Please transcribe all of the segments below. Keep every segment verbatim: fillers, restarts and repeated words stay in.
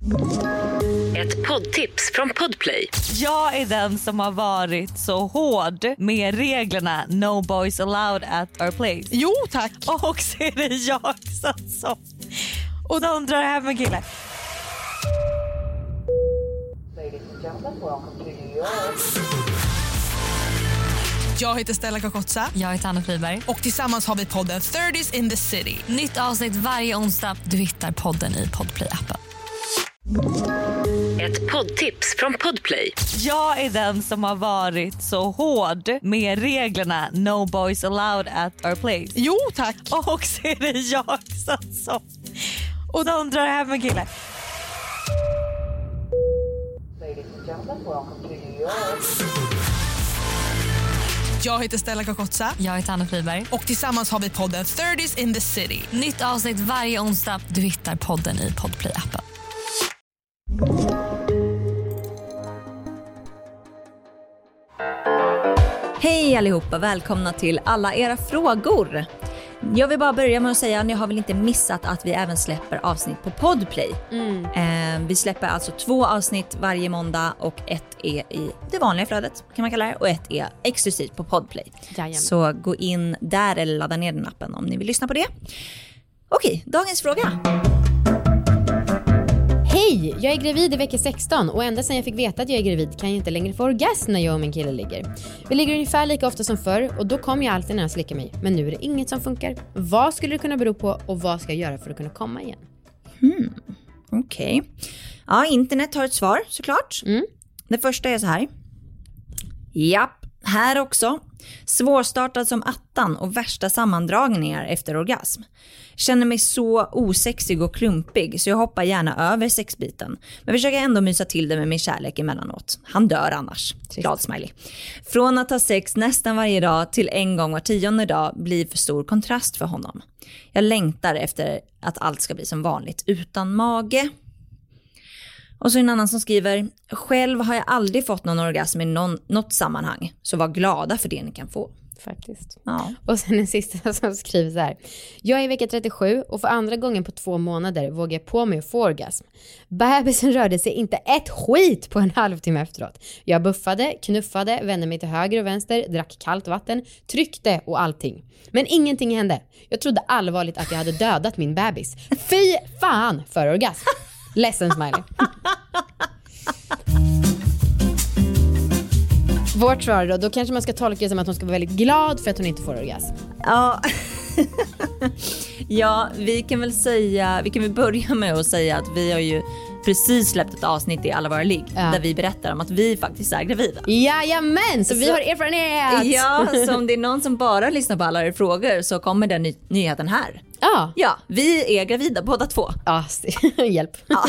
Ett poddtips från Podplay. Jag är den som har varit så hård med reglerna No boys allowed at our place. Jo, tack. Och så är det jag som och de drar hem en kille. Jag heter Stella Kakotsa. Jag heter Anna Friberg. Och tillsammans har vi podden thirties in the city. Nytt avsnitt varje onsdag. Du hittar podden i Podplay-appen. Ett poddtips från Podplay. Jag är den som har varit så hård med reglerna No boys allowed at our place. Jo, tack. Och så är det jag som och de drar hem en kille. Jag heter Stella Kakotsa. Jag heter Anna Friberg. Och tillsammans har vi podden thirties in the city. Nytt avsnitt varje onsdag. Du hittar podden i Podplay-appen. Hej allihopa, välkomna till alla era frågor. Jag vill bara börja med att säga att ni har väl inte missat att vi även släpper avsnitt på Podplay. Mm. Eh, vi släpper alltså två avsnitt varje måndag och ett är i det vanliga flödet kan man kalla det och ett är exklusivt på Podplay. Jajamän. Så gå in där eller ladda ner den appen om ni vill lyssna på det. Okej, dagens fråga. Hej, jag är gravid i vecka sexton och ända sedan jag fick veta att jag är gravid kan jag inte längre få orgasm när jag och min kille ligger. Vi ligger ungefär lika ofta som förr och då kommer jag alltid när han slickar mig. Men nu är det inget som funkar. Vad skulle det kunna bero på och vad ska jag göra för att kunna komma igen? Hmm, okej. Okay. Ja, internet har ett svar såklart. Mm. Det första är så här. Japp, här också. Svårstartad som attan och värsta sammandragningar efter orgasm. Känner mig så osexig och klumpig så jag hoppar gärna över sexbiten. Men försöker ändå mysa till det med min kärlek emellanåt. Han dör annars. Glad smiley. Från att ha sex nästan varje dag till en gång var tionde dag blir för stor kontrast för honom. Jag längtar efter att allt ska bli som vanligt utan mage. Och så en annan som skriver: själv har jag aldrig fått någon orgasm i någon, något sammanhang. Så var glada för det ni kan få. Faktiskt. Ja. Och sen en sista som skriver så här: jag är i vecka trettiosju och för andra gången på två månader vågar jag på mig att få orgasm. Bebisen rörde sig inte ett skit på en halvtimme efteråt. Jag buffade, knuffade, vände mig till höger och vänster, drack kallt vatten, tryckte och allting. Men ingenting hände. Jag trodde allvarligt att jag hade dödat min bebis. Fy fan för orgasm. Ledsen smiley. Vårt svar då, då kanske man ska tolka det som att hon ska vara väldigt glad för att hon inte får orgasm. Ja. Ja, vi kan väl säga, vi kan väl börja med att säga att vi har ju precis släppt ett avsnitt i Alla våra ligg ja. Där vi berättar om att vi faktiskt är gravida. Jajamän, så, så vi har erfarenhet. Ja, så om det är någon som bara lyssnar på alla era frågor så kommer den ny- nyheten här. Ja. Ja, vi är gravida båda två. Ja, hjälp. Ja.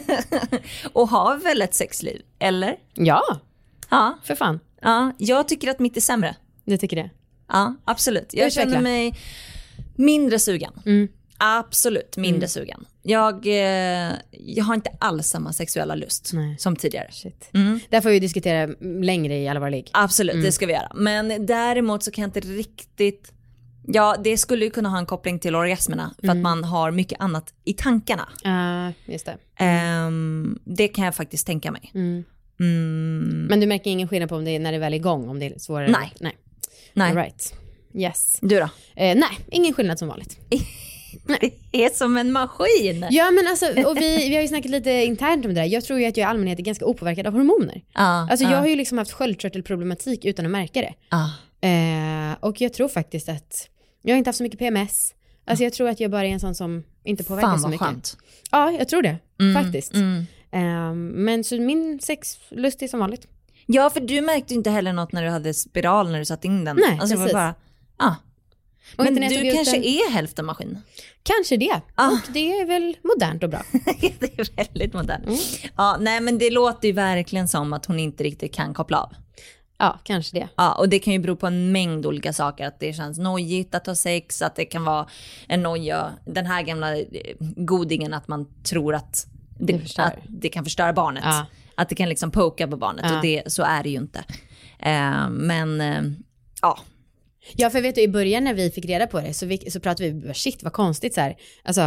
Och har väl ett sexliv, eller? Ja. Ja. För fan. Ja, jag tycker att mitt är sämre. Du tycker det? Ja, absolut. Jag Utveckla. känner mig mindre sugen. Mm. Absolut, mindre mm. sugen. Jag, eh, jag har inte alls samma sexuella lust Nej. Som tidigare. Shit. Mm. Där får vi diskutera längre i Alla våra ligg. Absolut, mm. det ska vi göra. Men däremot så kan jag inte riktigt... Ja, det skulle ju kunna ha en koppling till orgasmerna. För mm. att man har mycket annat i tankarna. Ja, uh, just det. Um, det kan jag faktiskt tänka mig. Mm. Mm. Men du märker ingen skillnad på om det är när det är väl igång, om det är svårare? Nej. Nej. Nej. All right. Yes. Du då? Eh, nej, ingen skillnad som vanligt. Nej. Det är som en maskin. Ja, men alltså, och vi, vi har ju snackat lite internt om det där. Jag tror ju att jag i allmänhet är ganska opåverkad av hormoner. Ah, alltså jag ah. har ju liksom haft sköldkörtelproblematik utan att märka det. Ah. Eh, och jag tror faktiskt att jag har inte haft så mycket P M S. Alltså jag tror att jag bara är en sån som inte påverkas så mycket. Fan vad skönt. Ja, jag tror det. Mm, faktiskt. Mm. Eh, men så min sexlust är som vanligt. Ja, för du märkte inte heller något när du hade spiral när du satte in den. Nej, alltså, precis. Bara, ah. Och Men du kanske den... är hälften maskin. Kanske det. Ah. Och det är väl modernt och bra. Det är väldigt modernt. Mm. Ja, nej, men det låter ju verkligen som att hon inte riktigt kan koppla av. Ja, kanske det. Ja, och det kan ju bero på en mängd olika saker. Att det känns nojigt att ha sex. Att det kan vara en noja. Den här gamla godingen att man tror att det, det, att det kan förstöra barnet. Ja. Att det kan liksom poka på barnet. Ja. Och det, så är det ju inte. Uh, men uh, ja. Ja, för vet du, i början när vi fick reda på det så, vi, så pratade vi, shit vad konstigt så här. Alltså,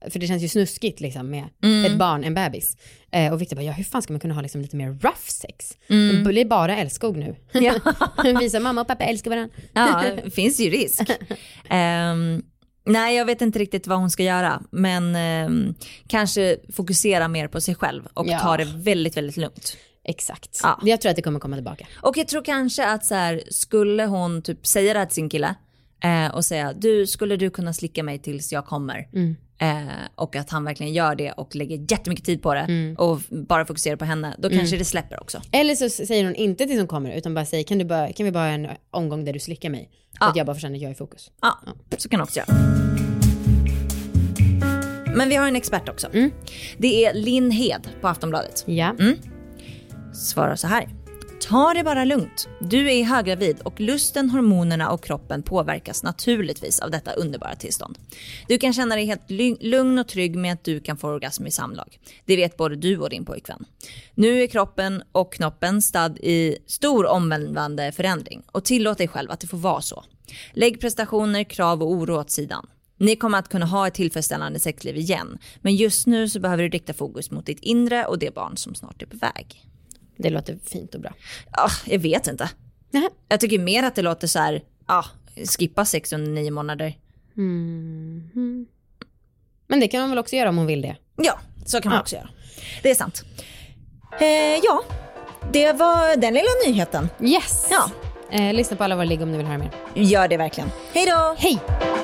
för det känns ju snuskigt liksom med mm. ett barn, en bebis. Eh, och Victor bara, ja hur fan ska man kunna ha liksom lite mer rough sex? Mm. Det blir bara älskog nu. Ja. Visa mamma och pappa älskar varandra. Ja, det finns ju risk. um, nej, jag vet inte riktigt vad hon ska göra. Men um, kanske fokusera mer på sig själv och ja. ta det väldigt, väldigt lugnt. Exakt. Ja. Jag tror att det kommer komma tillbaka. Och jag tror kanske att så här, skulle hon typ säga det här till sin kille eh, och säga, du, skulle du kunna slicka mig tills jag kommer? Mm. Eh, och att han verkligen gör det och lägger jättemycket tid på det mm. och bara fokuserar på henne, då kanske mm. det släpper också. Eller så säger hon inte tills hon kommer, utan bara säger, kan, du bara, kan vi bara ha en omgång där du slickar mig? Så ja. att jag bara får känna att jag är i fokus. Ja, ja. Så kan hon också göra. Men vi har en expert också. Mm. Det är Linn Hed på Aftonbladet. Ja. Mm. Svarar så här. Ta det bara lugnt. Du är höggravid och lusten, hormonerna och kroppen påverkas naturligtvis av detta underbara tillstånd. Du kan känna dig helt lugn och trygg med att du kan få orgasm i samlag. Det vet både du och din pojkvän. Nu är kroppen och knoppen stad i stor omvälvande förändring och tillåt dig själv att det får vara så. Lägg prestationer, krav och oro åt sidan. Ni kommer att kunna ha ett tillfredsställande sexliv igen, men just nu så behöver du rikta fokus mot ditt inre och det barn som snart är på väg. Det låter fint och bra. Ja, jag vet inte. Nähä. Jag tycker mer att det låter så här, ja, skippa sex under nio månader. Mm. Mm. Men det kan man väl också göra om hon vill det? Ja, så kan man ja. också göra. Det är sant. Eh, ja, det var den lilla nyheten. Yes. Ja. Eh, lyssna på alla våra ligg om ni vill höra mer. Gör det verkligen. Hej då! Hej!